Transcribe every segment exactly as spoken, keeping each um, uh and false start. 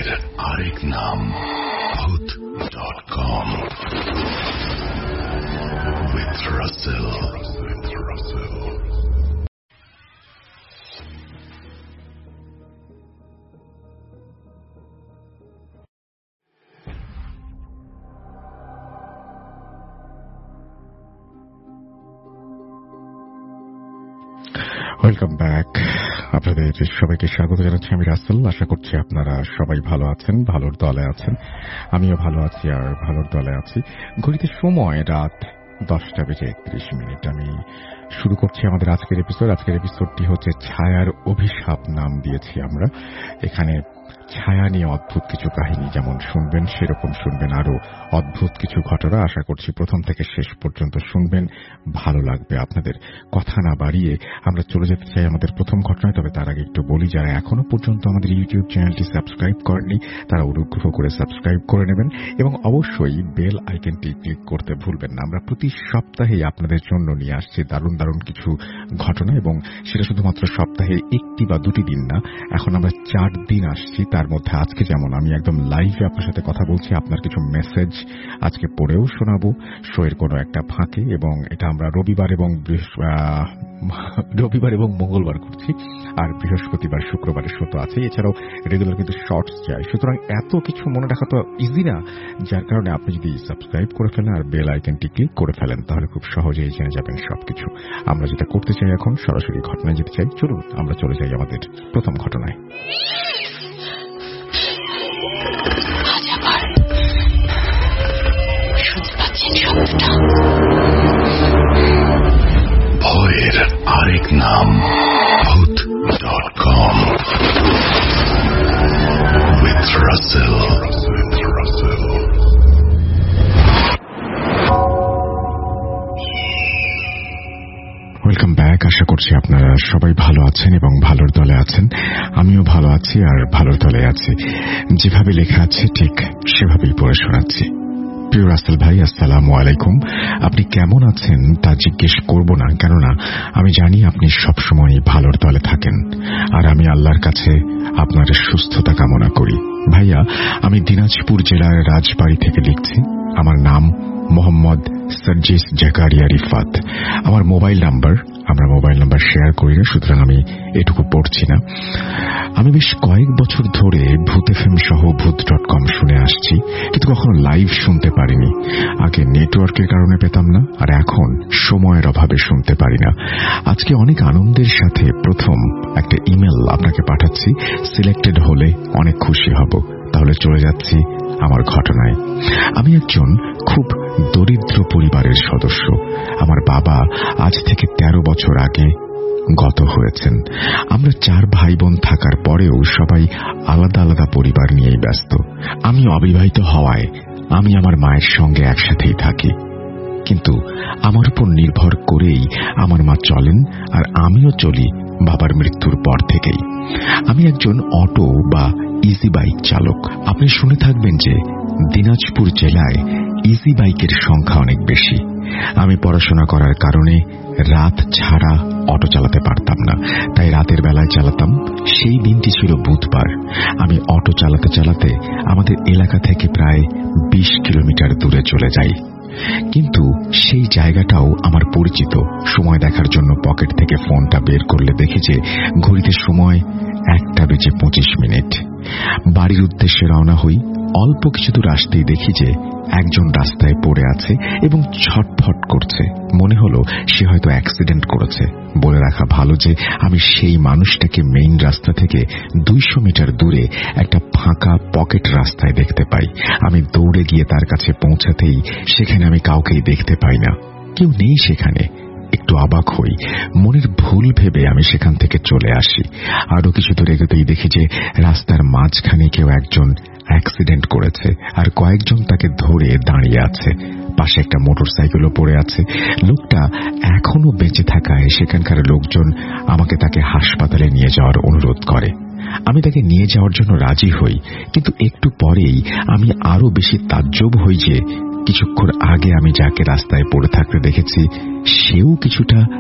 ভয়ের আরেক নাম ভূত dot com with Russell. Welcome back. আপনাদের সবাইকে স্বাগত জানাচ্ছি আমি রাসেল। আশা করছি আপনারা সবাই ভালো আছেন, ভালোর দলে আছেন। আমিও ভালো আছি আর ভালোর দলে আছি। ঘড়িতে সময় রাত দশটা বেজে একত্রিশ মিনিট। আমি শুরু করছি আমাদের আজকের এপিসোড। আজকের এপিসোডটি হচ্ছে ছায়ার অভিশাপ নাম দিয়েছি আমরা। এখানে ছায়া নিয়ে অদ্ভুত কিছু কাহিনী যেমন শুনবেন, সেরকম শুনবেন আরো অদ্ভুত কিছু ঘটনা। আশা করছি প্রথম থেকে শেষ পর্যন্ত শুনবেন, ভালো লাগবে আপনাদের। কথা না বাড়িয়ে আমরা চলে যেতে চাই আমাদের প্রথম ঘটনায়। তবে তার আগে একটু বলি, যারা এখনো পর্যন্ত আমাদের ইউটিউব চ্যানেলটি সাবস্ক্রাইব করেননি তারা অনুগ্রহ করে সাবস্ক্রাইব করে নেবেন এবং অবশ্যই বেল আইকনটি ক্লিক করতে ভুলবেন না। আমরা প্রতি সপ্তাহেই আপনাদের জন্য নিয়ে আসছি দারুণ দারুণ কিছু ঘটনা, এবং সেটা শুধুমাত্র সপ্তাহে একটি বা দুটি দিন না, এখন আমরা চার দিন আসছি। তার মধ্যে আজকে যেমন আমি একদম লাইভে আপনার সাথে কথা বলছি, আপনার কিছু মেসেজ আজকে পড়েও শোনাবো শোয়ের কোনো একটা ফাঁকে, এবং এটা আমরা রবিবার এবং রবিবার এবং মঙ্গলবার করছি, আর বৃহস্পতিবার শুক্রবারের শো তো আছে। এছাড়াও রেগুলার কিন্তু শর্টস যায়, সুতরাং এত কিছু মনে রাখা তো ইজি না, যার কারণে আপনি যদি সাবস্ক্রাইব করে ফেলেন আর বেল আইকনটি ক্লিক করে ফেলেন তাহলে খুব সহজেই জেনে যাবেন সবকিছু। আমরা যেটা করতে চাই এখন, সরাসরি ঘটনায় যেতে চাই। চলুন আমরা চলে যাই আমাদের প্রথম ঘটনায়। ভয়ের আরেক নাম ভূত dot com with Russell. Welcome back. আশা করছি আপনারা সবাই ভালো আছেন এবং ভালোর দলে আছেন। আমিও ভালো আছি আর ভালোর দলে আছি। যেভাবে লেখা আছে ঠিক সেভাবেই পড়ে শোনাচ্ছি। প্রিয় রাসেল ভাই, আসসালামু আলাইকুম। আপনি কেমন আছেন তা জিজ্ঞেস করব না, কেননা আমি জানি আপনি সবসময় ভালোর দলে থাকেন, আর আমি আল্লাহর কাছে আপনার সুস্থতা কামনা করি। ভাইয়া, আমি দিনাজপুর জেলার রাজবাড়ী থেকে লিখছি। আমার নাম মোহাম্মদ সার্জিস জাকারিয়া রিফাত। আমার মোবাইল নাম্বার আমরা মোবাইল নাম্বার শেয়ার করি না, সুতরাং আমি এটুকু পড়ছি না। আমি বেশ কয়েক বছর ধরে ভূত এফএম সহ ভূত ডট কম শুনে আসছি, কিন্তু কখনো লাইভ শুনতে পারিনি। আগে নেটওয়ার্কের কারণে পেতাম না, আর এখন সময়ের অভাবে শুনতে পারি না। আজকে অনেক আনন্দের সাথে প্রথম একটা ইমেল আপনাকে পাঠাচ্ছি। সিলেক্টেড হলে অনেক খুশি হব। তাহলে চলে যাচ্ছি আমার ঘটনায়। আমি একজন খুব দরিদ্র পরিবারের সদস্য। আমার বাবা আজ থেকে তেরো বছর আগে গত হয়েছেন। আমরা চার ভাই বোন থাকার পরেও সবাই আলাদা আলাদা পরিবার নিয়েই ব্যস্ত। আমি অবিবাহিত হওয়ায় আমি আমার মায়ের সঙ্গে একসাথেই থাকি, কিন্তু আমার উপর নির্ভর করেই আমার মা চলেন, আর আমিও চলি বাবার মৃত্যুর পর থেকেই। আমি একজন অটো বা ইজি বাইক চালক। আপনি শুনে থাকবেন যে দিনাজপুর জেলায় ইজি বাইকের সংখ্যা অনেক বেশি। আমি পড়াশোনা করার কারণে রাত ছাড়া অটো চালাতে পারতাম না, তাই রাতের বেলায় চালাতাম। সেই দিনটি ছিল বুধবার। আমি অটো চালাতে চালাতে আমাদের এলাকা থেকে প্রায় বিশ কিলোমিটার দূরে চলে যাই, কিন্তু সেই জায়গাটাও আমার পরিচিত। সময় দেখার জন্য পকেট থেকে ফোনটা বের করলে দেখি যে ঘড়িতে সময় একটা বেজে পঁচিশ মিনিট। বাড়ির উদ্দেশ্যে রওনা হই। অল্প কিছু দূর আসতেই দেখি যে একজন রাস্তায় পড়ে আছে এবং ছটফট করছে। মনে হলো সে হয়তো অ্যাক্সিডেন্ট করেছে। বলে রাখা ভালো যে আমি সেই মানুষটাকে মেইন রাস্তা থেকে দুইশো মিটার দূরে একটা ফাঁকা পকেট রাস্তায় দেখতে পাই। আমি দৌড়ে গিয়ে তার কাছে পৌঁছাতেই সেখানে আমি কাউকেই দেখতে পাই না, কেউ নেই সেখানে। একটু অবাক হই, মনের ভুল ভেবে আমি সেখান থেকে চলে আসি। আরো কিছু দূর এগোতেই দেখি যে রাস্তার মাঝখানে কেউ একজন অ্যাক্সিডেন্ট করেছে, আর কয়েকজন তাকে ধরে দাঁড়িয়ে আছে। পাশে একটা মোটর সাইকেলও পড়ে আছে। লোকটা এখনো বেঁচে থাকায় সেখানকার লোকজন আমাকে তাকে হাসপাতালে নিয়ে যাওয়ার অনুরোধ করে। আমি তাকে নিয়ে যাওয়ার জন্য রাজি হই, কিন্তু একটু পরেই আমি আরো বেশি তাজ্জব হই যে কিছুক্ষণ আগে আমি যাকে রাস্তায় পড়ে থাকতে দেখেছি সেও কিছুটা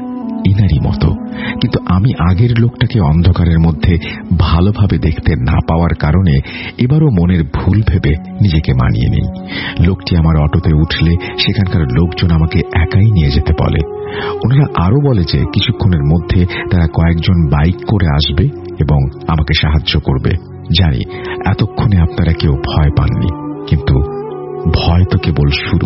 এনারই মতো, কিন্তু আমি আগের লোকটাকে অন্ধকারের মধ্যে ভালোভাবে দেখতে না পাওয়ার কারণে এবারও মনের ভুল ভেবে নিজেকে মানিয়ে নেই। লোকটি আমার অটোতে উঠলে সেখানকার লোকজন আমাকে একাই নিয়ে যেতে বলে। ওনারা আরো বলে যে কিছুক্ষণের মধ্যে তারা কয়েকজন বাইক করে আসবে এবং আমাকে সাহায্য করবে। জানি এতক্ষণে আপনারা কেউ ভয় পাননি, কিন্তু ভয় তো কেবল শুরু।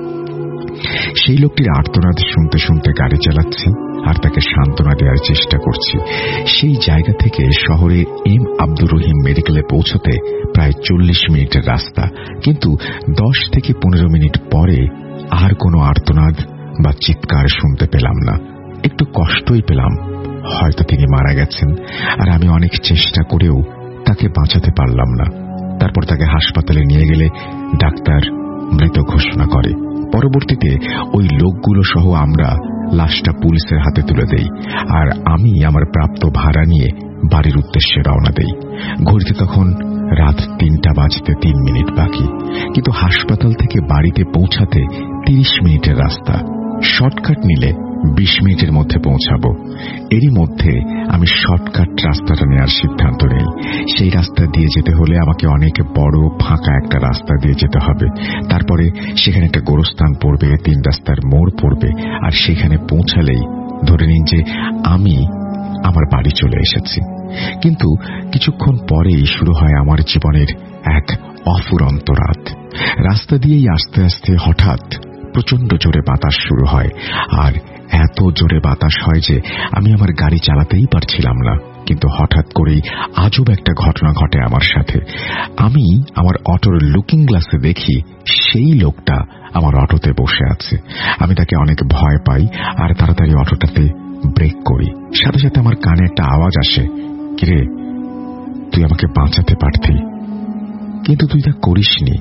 সেই লোকটির আর্তনাদ শুনতে শুনতে গাড়ি চালাচ্ছি আর তাকে সান্ত্বনা দেওয়ার চেষ্টা করছি। সেই জায়গা থেকে শহরে এম আব্দুর রহিম মেডিকেলে পৌঁছতে প্রায় চল্লিশ মিনিটের রাস্তা, কিন্তু দশ থেকে পনেরো মিনিট পরে আর কোনো আর্তনাদ বা চিৎকার শুনতে পেলাম না। একটু কষ্টই পেলাম, হয়তো তিনি মারা গেছেন আর আমি অনেক চেষ্টা করেও তাকে বাঁচাতে পারলাম না। তারপর তাকে হাসপাতালে নিয়ে গেলে ডাক্তার মৃত ঘোষণা করে। পরবর্তীতে ওই লোকগুলো সহ আমরা লাশটা পুলিশের হাতে তুলে দেই আর আমি আমার প্রাপ্ত ভাড়া নিয়ে বাড়ির উদ্দেশ্যে রওনা দেই। ঘড়িতে তখন রাত তিনটা বাজতে তিন মিনিট বাকি, কিন্তু হাসপাতাল থেকে বাড়িতে পৌঁছাতে তিরিশ মিনিটের রাস্তা। শর্টকাট নিলে বিশ মিনিটের মধ্যে পৌঁছাবো। এরই মধ্যে আমি শর্টকাট রাস্তাটা নেওয়ার সিদ্ধান্ত নেই। সেই রাস্তা দিয়ে যেতে হলে আমাকে অনেক বড় ফাঁকা একটা রাস্তা দিয়ে যেতে হবে। তারপরে সেখানে একটা গোরস্থান পড়বে, তিন রাস্তার মোড় পড়বে, আর সেখানে পৌঁছালেই ধরে নিন যে আমি আমার বাড়ি চলে এসেছি। কিন্তু কিছুক্ষণ পরেই শুরু হয় আমার জীবনের এক অফুরন্ত রাত। রাস্তা দিয়েই আস্তে আস্তে হঠাৎ প্রচন্ড জোরে বাতাস শুরু হয়, আর এত জোরে বাতাস হয় যে আমি আমার গাড়ি চালাতেই পারছিলাম না। কিন্তু হঠাৎ করেই আজব একটা ঘটনা ঘটে আমার সাথে। আমি আমার অটোর লুকিং গ্লাসে দেখি সেই লোকটা আমার অটোতে বসে আছে। আমি তাকে অনেক ভয় পাই আর তাড়াতাড়ি অটোটাতে ব্রেক করি। সাথে সাথে আমার কানে একটা আওয়াজ আসে, কিরে, তুই আমাকে বাঁচাতে পারতি, কিন্তু তুই তা করিসনি।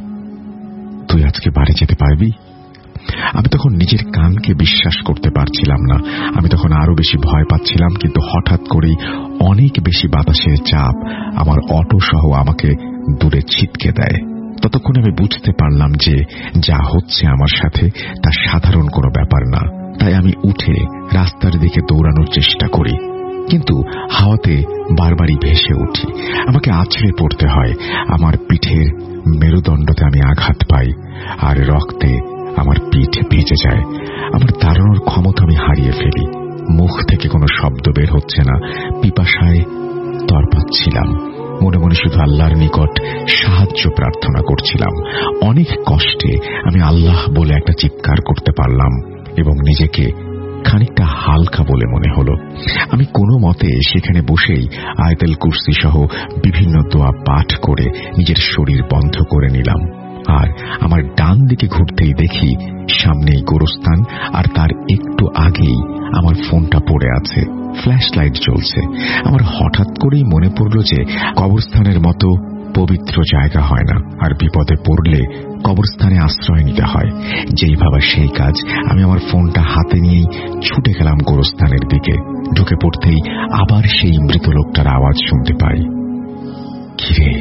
তুই আজকে বাড়ি যেতে পারবি? আমি তখন নিজের কানকে বিশ্বাস করতে পারছিলাম না। আমি তখন আরো বেশি ভয় পাচ্ছিলাম, কিন্তু হঠাৎ করেই অনেক বেশি বাতাসের চাপ আমার অটো সহ আমাকে দূরে ছিটকে দেয়। ততক্ষণ আমি বুঝতে পারলাম যে যা হচ্ছে আমার সাথে তা সাধারণ কোনো ব্যাপার না। তাই আমি উঠে রাস্তার দিকে দৌড়ানোর চেষ্টা করি, কিন্তু হাওয়াতে বারবারই ভেসে উঠি। আমাকে আছড়ে পড়তে হয়। আমার পিঠের মেরুদণ্ডতে আমি আঘাত পাই আর রক্তে আমার পিঠ ভিজে যায়। আমার দাঁড়ানোর ক্ষমতা আমি হারিয়ে ফেলি। মুখ থেকে কোনো শব্দ বের হচ্ছে না। পিপাসায় তরপাচ্ছিলাম। মনে মনে শুধু আল্লাহর নিকট সাহায্য প্রার্থনা করছিলাম। অনেক কষ্টে আমি আল্লাহ বলে একটা চিৎকার করতে পারলাম এবং নিজেকে খানিকটা হালকা বলে মনে হলো। আমি কোনো মতে সেখানে বসেই আয়াতুল কুরসি সহ বিভিন্ন দোয়া পাঠ করে নিজের শরীর বন্ধ করে নিলাম। আর আমার ডান দিকে ঘুরতেই দেখি সামনেই গোরস্থান, আর তার একটু আগেই আমার ফোনটা পড়ে আছে, ফ্ল্যাশ লাইট জ্বলছে। আমার হঠাৎ করেই মনে পড়ল যে কবরস্থানের মতো পবিত্র জায়গা হয় না, আর বিপদে পড়লে কবরস্থানে আশ্রয় নিতে হয়। যেই ভাবা সেই কাজ। আমি আমার ফোনটা হাতে নিয়েই ছুটে গেলাম গোরস্থানের দিকে। ঢুকে পড়তেই আবার সেই মৃত লোকটার আওয়াজ শুনতে পাই, কিরে,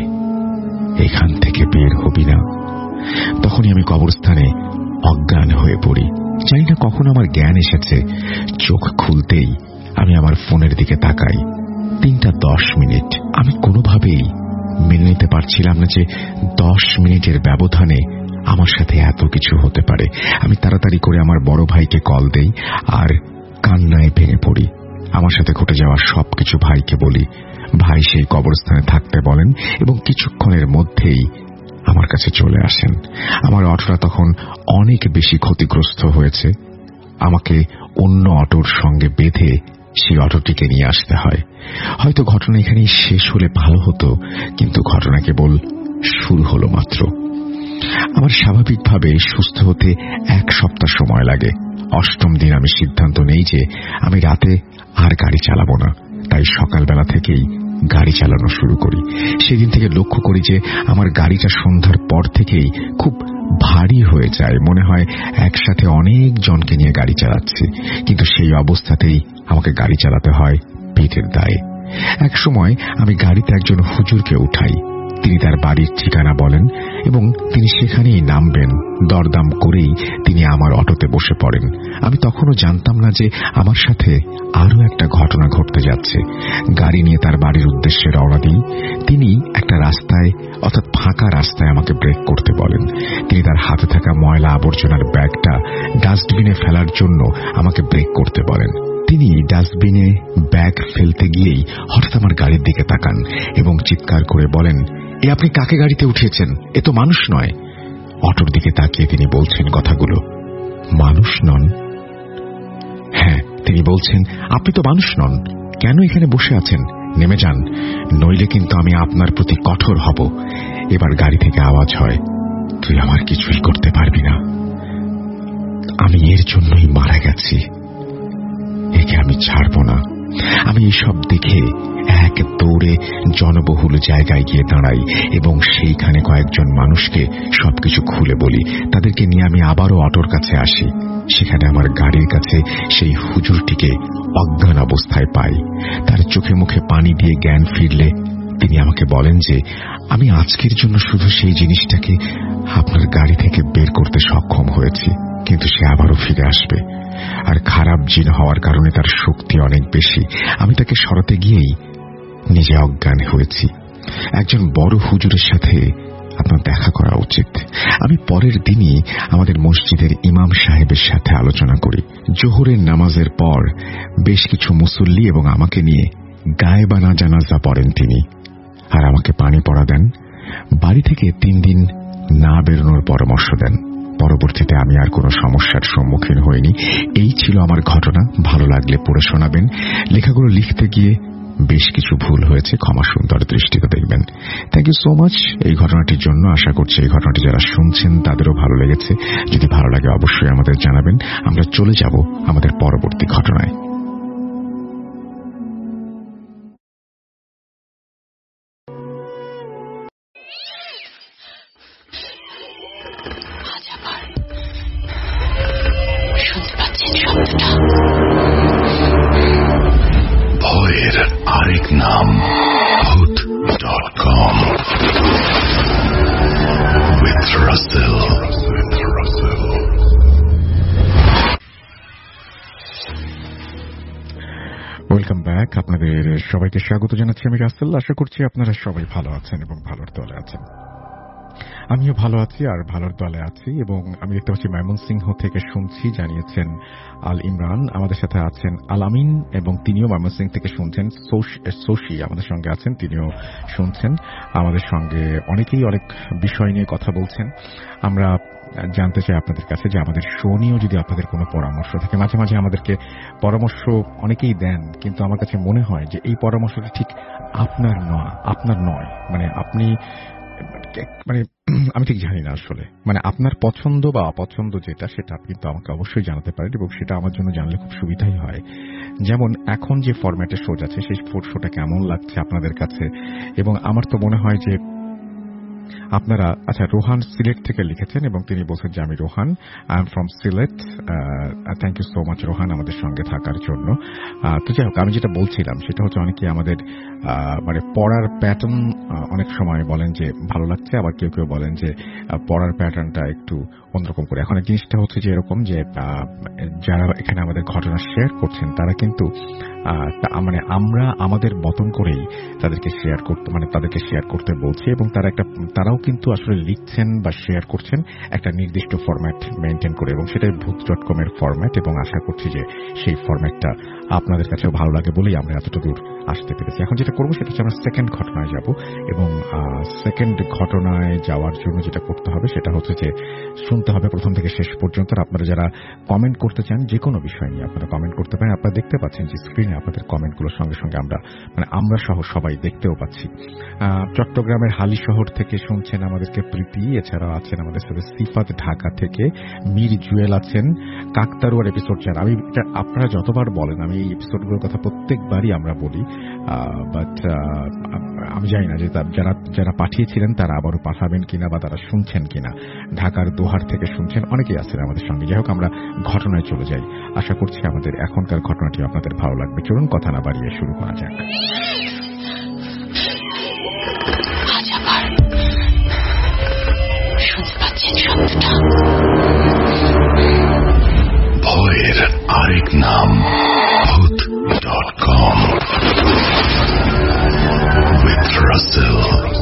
এখান থেকে বের হবি না? তখনই আমি কবরস্থানে অজ্ঞান হয়ে পড়ি। জানি না কখন আমার জ্ঞান এসেছে। চোখ খুলতেই আমি আমার ফোনের দিকে তাকাই। তিনটা দশ মিনিট। আমি কোনোভাবেই মেনে নিতে পারছিলাম না যে দশ মিনিটের ব্যবধানে আমার সাথে এত কিছু হতে পারে। আমি তাড়াতাড়ি করে আমার বড় ভাইকে কল দেই আর কান্নায় ভেঙে পড়ি। আমার সাথে ঘটে যাওয়া সবকিছু ভাইকে বলি। ভাই সেই কবরস্থানে থাকতে বলেন এবং কিছুক্ষণের মধ্যেই আমার কাছে চলে আসেন। আমার অটোটা তখন অনেক বেশি ক্ষতিগ্রস্ত হয়েছে। আমাকে অন্য অটোর সঙ্গে বেঁধে সেই অটোটিকে নিয়ে আসতে হয়। হয়তো ঘটনা এখানেই শেষ হলে ভালো হতো, কিন্তু ঘটনা কেবল শুরু হলো মাত্র। আমার স্বাভাবিকভাবে সুস্থ হতে এক সপ্তাহ সময় লাগে। অষ্টম দিন আমি সিদ্ধান্ত নেই যে আমি রাতে আর গাড়ি চালাবো না। তাই সকালবেলা থেকেই গাড়ি চালানো শুরু করি। সেদিন থেকে লক্ষ্য করি যে আমার গাড়িটা সন্ধ্যার পর থেকেই খুব ভারী হয়ে যায়। মনে হয় একসাথে অনেক জনকে নিয়ে গাড়ি চালাচ্ছি, কিন্তু সেই অবস্থাতেই আমাকে গাড়ি চালাতে হয় পেটের দায়ে। এক সময় আমি গাড়িতে একজন হুজুরকে উঠাই। তিনি তার বাড়ির ঠিকানা বলেন এবং তিনি সেখানেই নামবেন। দরদাম করেই তিনি আমার অটোতে বসে পড়েন। আমি তখনও জানতাম না যে আমার সাথে আরও একটা ঘটনা ঘটতে যাচ্ছে। গাড়ি নিয়ে তার বাড়ির উদ্দেশ্যে রওনা দিই। তিনি একটা রাস্তায় অর্থাৎ ফাঁকা রাস্তায় আমাকে ব্রেক করতে বলেন। তিনি তার হাতে থাকা ময়লা আবর্জনার ব্যাগটা ডাস্টবিনে ফেলার জন্য আমাকে ব্রেক করতে বলেন। তিনি ডাস্টবিনে ব্যাগ ফেলতে গিয়েই হঠাৎ আমার গাড়ির দিকে তাকান এবং চিৎকার করে বলেন, এ আপনি কাকে গাড়িতে উঠিয়েছেন? এ তো মানুষ নয়। অটোর দিকে তাকিয়ে তিনি বলছেন কথাগুলো। মানুষ নন? হ্যাঁ, তিনি বলছেন, আপনি তো মানুষ নন, কেন এখানে বসে আছেন? নেমে যান, নইলে কিন্তু আমি আপনার প্রতি কঠোর হব। এবার গাড়ি থেকে আওয়াজ হয়, তুই আমার কিছুই করতে পারবি না, আমি এর জন্যই মারা গেছি, একে আমি ছাড়ব না। আমি এসব দেখে এক দৌড়ে জনবহুল জায়গায় গিয়ে দাঁড়াই এবং সেইখানে কয়েকজন মানুষকে সবকিছু খুলে বলি। তাদেরকে নিয়ে আমি আবারও অটোর কাছে আসি। সেখানে আমার গাড়ির কাছে সেই হুজুরটিকে অজ্ঞান অবস্থায় পাই। তার চোখে মুখে পানি দিয়ে জ্ঞান ফিরলে তিনি আমাকে বলেন যে আমি আজকের জন্য শুধু সেই জিনিসটাকে আপনার গাড়ি থেকে বের করতে সক্ষম হয়েছি, কিন্তু সে আবারও ফিরে আসবে। আর খারাপ জিন হওয়ার কারণে তার শক্তি অনেক বেশি। আমি তাকে সরাতে গিয়েই নিজে অজ্ঞান হয়েছি। একজন বড় হুজুরের সাথে আপনার দেখা করা উচিত। আমি পরের দিনই আমাদের মসজিদের ইমাম সাহেবের সাথে আলোচনা করি। জোহরের নামাজের পর বেশ কিছু মুসল্লি এবং আমাকে নিয়ে গায়েবানা জানাজা পড়েন তিনি, আর আমাকে পানি পড়া দেন। বাড়ি থেকে তিন দিন না বেরোনোর পরামর্শ দেন। পরবর্তীতে আমি আর কোনো সমস্যার সম্মুখীন হইনি। এই ছিল আমার ঘটনা। ভালো লাগলে পড়ে শোনাবেন। লেখাগুলো লিখতে গিয়ে বেশ কিছু ভুল হয়েছে, ক্ষমা সুন্দর দৃষ্টিতে দেখবেন। থ্যাংক ইউ সো মাচ এই ঘটনাটির জন্য। আশা করছি এই ঘটনাটি যারা শুনছেন তাদেরও ভালো লেগেছে। যদি ভালো লাগে অবশ্যই আমাদের জানাবেন। আমরা চলে যাব আমাদের পরবর্তী ঘটনায়। ভয়ের আরেক নাম ভূত dot com with Russell. Welcome back. আপনাদের সবাইকে স্বাগত জানাচ্ছি আমি রাসেল। আশা করছি আপনারা সবাই ভালো আছেন এবং ভালোর দলে আছেন। আমিও ভালো আছি আর ভালোর দলে আছি। এবং আমি দেখতে পাচ্ছি ময়মনসিংহ থেকে শুনছি, জানিয়েছেন আল ইমরান। আমাদের সাথে আছেন আল আমিন এবং তিনিও ময়মনসিংহ থেকে শুনছেন। সোশি আমাদের সঙ্গে আছেন, তিনিও শুনছেন। আমাদের সঙ্গে অনেকেই অনেক বিষয় নিয়ে কথা বলছেন। আমরা জানতে চাই আপনাদের কাছে যে আমাদের শো নিয়েও যদি আপনাদের কোনো পরামর্শ থাকে। মাঝে মাঝে আমাদেরকে পরামর্শ অনেকেই দেন, কিন্তু আমার কাছে মনে হয় যে এই পরামর্শটা ঠিক আপনার নয়, আপনার নয় মানে আপনি মানে আমি ঠিক জানি না আসলে, মানে আপনার পছন্দ বা অপছন্দ যেটা, সেটা আপনি তো আমাকে অবশ্যই জানাতে পারেন এবং সেটা আমার জন্য জানলে খুব সুবিধাই হয়। যেমন এখন যে ফরম্যাটে শো যাচ্ছে সেই শোটা কেমন লাগছে আপনাদের কাছে। এবং আমার তো মনে হয় যে আপনারা, আচ্ছা রোহান সিলেট থেকে লিখেছেন এবং তিনি বলছেন যে আমি Rohan, I am from Sylhet. Thank you so much Rohan আমাদের সঙ্গে থাকার জন্য। তো যাই হোক, আমি যেটা বলছিলাম সেটা হচ্ছে অনেকে আমাদের মানে পড়ার প্যাটার্ন অনেক সময় বলেন যে ভালো লাগছে, আবার কেউ কেউ বলেন যে পড়ার প্যাটার্নটা একটু অন্যরকম করে। এখন জিনিসটা হচ্ছে যে এরকম যে যারা এখানে আমাদের ঘটনা শেয়ার করছেন তারা কিন্তু মানে আমরা আমাদের মতন করেই তাদেরকে শেয়ার করতে মানে তাদেরকে শেয়ার করতে বলছি এবং তারা একটা তারাও কিন্তু আসলে লিখছেন বা শেয়ার করছেন একটা নির্দিষ্ট ফরম্যাট মেনটেন করে, এবং সেটাই ভূত ডট কম এর ফরম্যাট। এবং আশা করছি যে সেই ফরম্যাটটা আপনাদের কাছেও ভালো লাগে বলেই আমরা এতটা দূর আসতে পেরেছি। এখন যেটা করবো সেটা হচ্ছে আমরা সেকেন্ড ঘটনায় যাব, এবং সেকেন্ড ঘটনায় যাওয়ার জন্য যেটা করতে হবে সেটা হচ্ছে যে শুনতে হবে প্রথম থেকে শেষ পর্যন্ত। আপনারা যারা কমেন্ট করতে চান যে কোনো বিষয় নিয়ে আপনারা কমেন্ট করতে পারেন। আপনারা দেখতে পাচ্ছেন যে স্ক্রিনে আপনাদের কমেন্টগুলোর সঙ্গে সঙ্গে আমরা মানে আমরা সহ সবাই দেখতেও পাচ্ছি। চট্টগ্রামের হালি শহর থেকে শুনছেন আমাদেরকে প্রীতি, এছাড়াও আছেন আমাদের সাথে সিফাত ঢাকা থেকে, মীর জুয়েল আছেন, কাকতারুয়ার এপিসোড চান। আমি এটা আপনারা যতবার বলেন আমি এই এপিসোডগুলোর কথা প্রত্যেকবারই আমরা বলি, বাট আমি জানি না যে যারা যারা পাঠিয়েছিলেন তারা আবারও পাঠাবেন কিনা বা তারা শুনছেন কিনা। ঢাকার দোহার থেকে শুনছেন, অনেকেই আছেন আমাদের সঙ্গে। যাই হোক, আমরা ঘটনায় চলে যাই। আশা করছি আমাদের এখনকার ঘটনাটি আপনাদের ভালো লাগবে। চলুন কথা না বাড়িয়ে শুরু করা যাক। ভয়ের আরেক নাম ভূত dot com with Russell.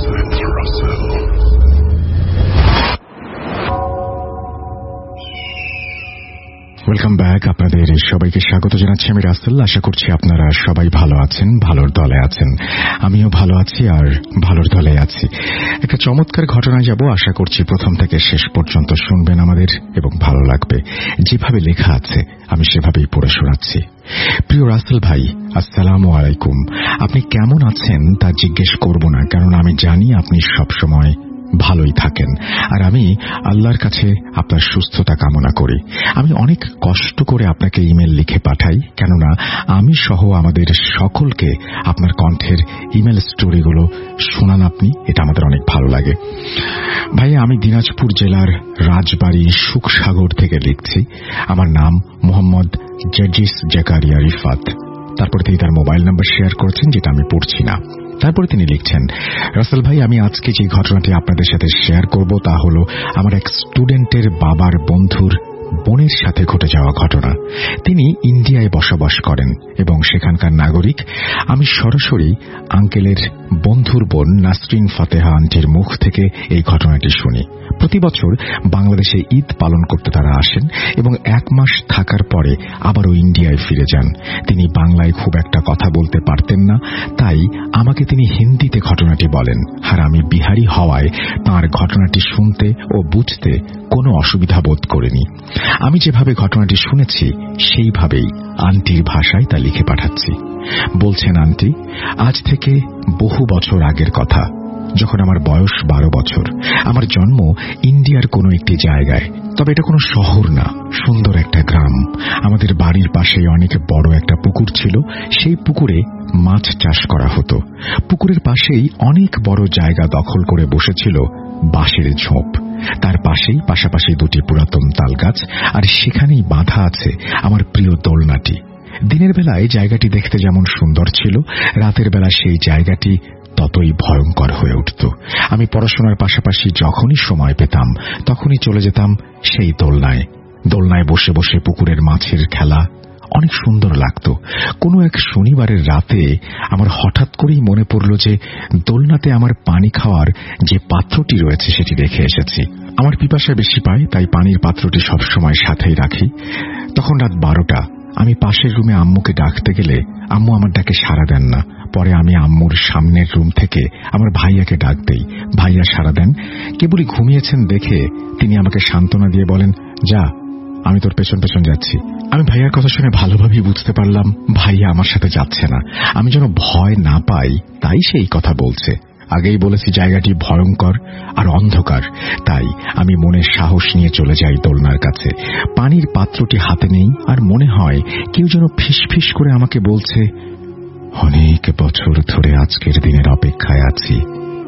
Welcome back. আপনাদের সবাইকে স্বাগত জানাচ্ছি আমি রাসেল। আশা করছি আপনারা সবাই ভালো আছেন, ভালোর দলে আছেন। আমিও ভালো আছি আর ভালোর দলে আছি। একটা চমৎকার ঘটনায় যাব, আশা করছি প্রথম থেকে শেষ পর্যন্ত শুনবেন আমাদের এবং ভালো লাগবে। যেভাবে লেখা আছে আমি সেভাবেই পড়ে শোনাচ্ছি। প্রিয় রাসেল ভাই, আসসালামু আলাইকুম। আপনি কেমন আছেন তা জিজ্ঞেস করব না, কারণ আমি জানি আপনি সবসময় ভালোই থাকেন, আর আমি আল্লাহর কাছে আপনার সুস্থতা কামনা করি। আমি অনেক কষ্ট করে আপনাকে ইমেল লিখে পাঠাই, কেননা আমি সহ আমাদের সকলকে আপনার কণ্ঠের ইমেল স্টোরিগুলো শোনান আপনি, এটা আমাদের অনেক ভালো লাগে। ভাই, আমি দিনাজপুর জেলার রাজবাড়ী সুখসাগর থেকে লিখছি। আমার নাম মোহাম্মদ জাজিস জাকারিয়া রিফাত। তারপর তিনি তার মোবাইল নাম্বার শেয়ার করেছেন, যেটা আমি পড়ছি না। তারপরে তিনি লিখছেন, রাসেল ভাই, আমি আজকে যে ঘটনাটি আপনাদের সাথে শেয়ার করব তা হল আমার এক স্টুডেন্টের বাবার বন্ধুর বোনের সাথে ঘটে যাওয়া ঘটনা। তিনি ইন্ডিয়ায় বসবাস করেন এবং সেখানকার নাগরিক। আমি সরাসরি আঙ্কেলের বন্ধুর বোন নাসরিন ফাতেহা আন্টির মুখ থেকে এই ঘটনাটি শুনি। প্রতি বছর বাংলাদেশে ঈদ পালন করতে তারা আসেন এবং এক মাস থাকার পরে আবারও ইন্ডিয়ায় ফিরে যান। তিনি বাংলায় খুব একটা কথা বলতে পারতেন না, তাই আমাকে তিনি হিন্দিতে ঘটনাটি বলেন, আর আমি বিহারি হওয়ায় তাঁর ঘটনাটি শুনতে ও বুঝতে কোনো অসুবিধা বোধ করিনি। আমি যেভাবে ঘটনাটি শুনেছি সেইভাবেই আন্টির ভাষায় তা লিখে পাঠাচ্ছি। বলছেন আন্টি, আজ থেকে বহু বছর আগের কথা, যখন আমার বয়স বারো বছর। আমার জন্ম ইন্ডিয়ার কোনো একটি জায়গায়, তবে এটা কোনো শহর না, সুন্দর একটা গ্রাম। আমাদের বাড়ির পাশেই অনেক বড় একটা পুকুর ছিল। সেই পুকুরে মাছ চাষ করা হতো। পুকুরের পাশেই অনেক বড় জায়গা দখল করে বসেছিল বাঁশের ঝোপ। তার পাশেই পাশাপাশি দুটি পুরাতন তালগাছ, আর সেখানেই বাঁধা আছে আমার প্রিয় দোলনাটি। দিনের বেলায় জায়গাটি দেখতে যেমন সুন্দর ছিল, রাতের বেলা সেই জায়গাটি ততই ভয়ঙ্কর হয়ে উঠত। আমি পড়াশোনার পাশাপাশি যখনই সময় পেতাম তখনই চলে যেতাম সেই দোলনায়। দোলনায় বসে বসে পুকুরের মাছের খেলা অনেক সুন্দর লাগত। কোনো এক শনিবারের রাতে আমার হঠাৎ করেই মনে পড়ল যে দোলনাতে আমার পানি খাওয়ার যে পাত্রটি রয়েছে সেটি রেখে এসেছি। আমার পিপাসা বেশি পায়, তাই পানির পাত্রটি সবসময় সাথেই রাখি। তখন রাত বারোটা। আমি পাশের রুমে আম্মুকে ডাকতে গেলে আম্মু আমার ডাকে সাড়া দেন না। পরে আমি আম্মুর সামনের রুম থেকে আমার ভাইয়াকে ডাক দেই। ভাইয়া সাড়া দেন। কেবলই ঘুমিয়েছেন দেখে তিনি আমাকে সান্ত্বনা দিয়ে বলেন, যা, আমি তোর পেছন পেছন যাচ্ছি। আমি ভাইয়ার কথা শুনে ভালোভাবেই বুঝতে পারলাম ভাইয়া আমার সাথে যাচ্ছে না। আমি যেন ভয় না পাই তাই সেই কথা বলছে। আগেই বলেছি জায়গাটি ভয়ঙ্কর আর অন্ধকার, তাই আমি মনের সাহস নিয়ে চলে যাই দোলনার কাছে। পানির পাত্রটি হাতে নেই, আর মনে হয় কেউ যেন ফিস ফিস করে আমাকে বলছে, অনেক বছর ধরে আজকের দিনের অপেক্ষায় আছি,